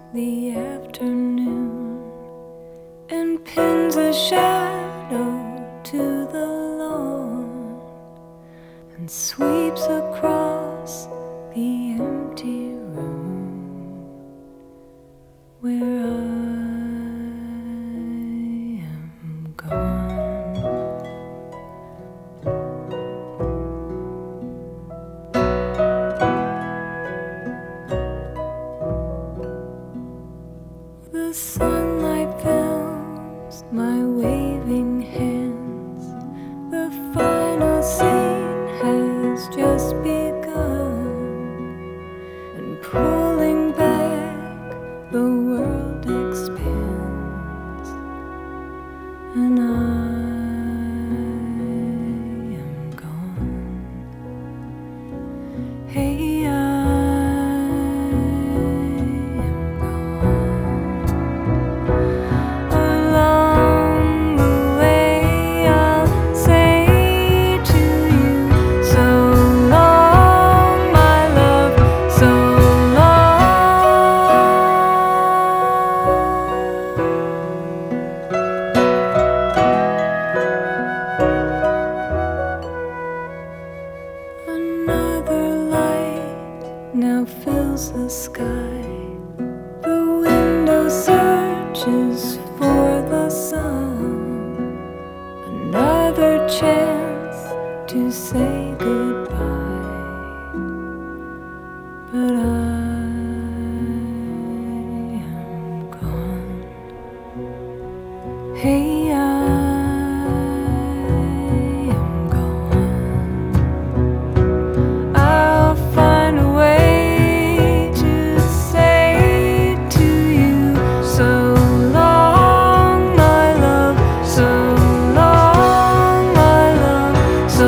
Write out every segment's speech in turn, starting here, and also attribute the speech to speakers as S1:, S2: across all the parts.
S1: the afternoon and pins a shadow to the lawn and sweeps across the empty room where I am gone. The sunlight fills my waving hands. The final scene has just begun, and pulling back, the world expands, and I am gone. Hey, I am gone. Along the way, I'll say to you, so long, my love, so long. Another light now fills the sky. The window searches for the sun. Another chance to say goodbye, but I am gone. Hey, I am gone. I'll find a way to say to you, so long, my love, so long, my love, so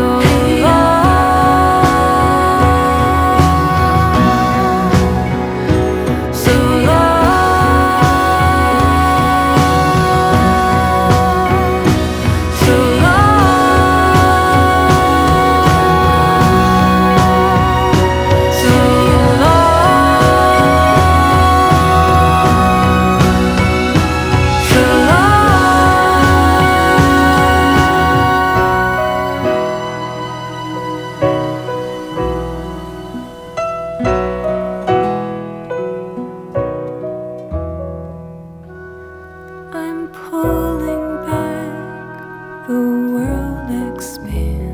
S1: long, so I'm pulling back, the world expands.